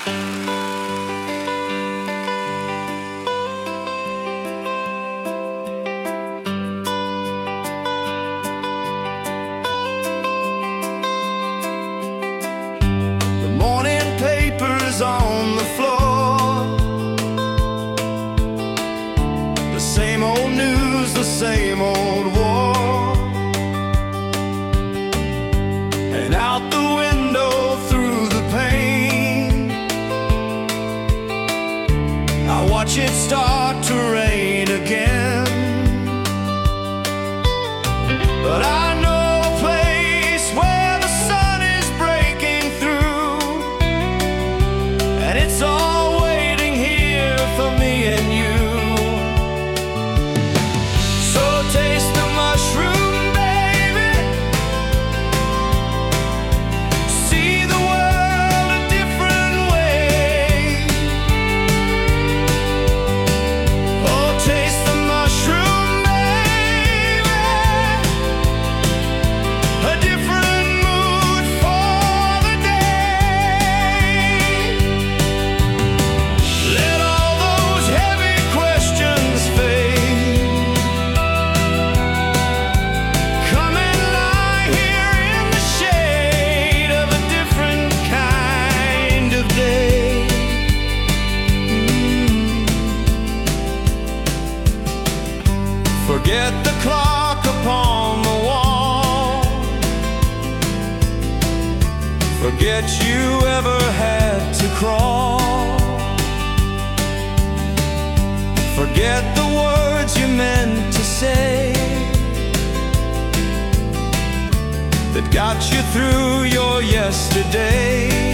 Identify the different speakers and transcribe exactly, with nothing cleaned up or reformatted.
Speaker 1: On the floor, the same old news, the same old war, and out the window through the pane I watch it start to rain again. But I know a place where the sun is breaking through, and it's all waiting here for me and you. So taste the mushroom, baby. See the world a different way. Oh, taste the mushroom, baby. A different mood for the day. Let all those heavy questions fade. Come and lie here in the shade of a different kind of day. Forget the clock upon the wall. Forget you ever had to crawl. Forget the words you meant to say that got you through your yesterday.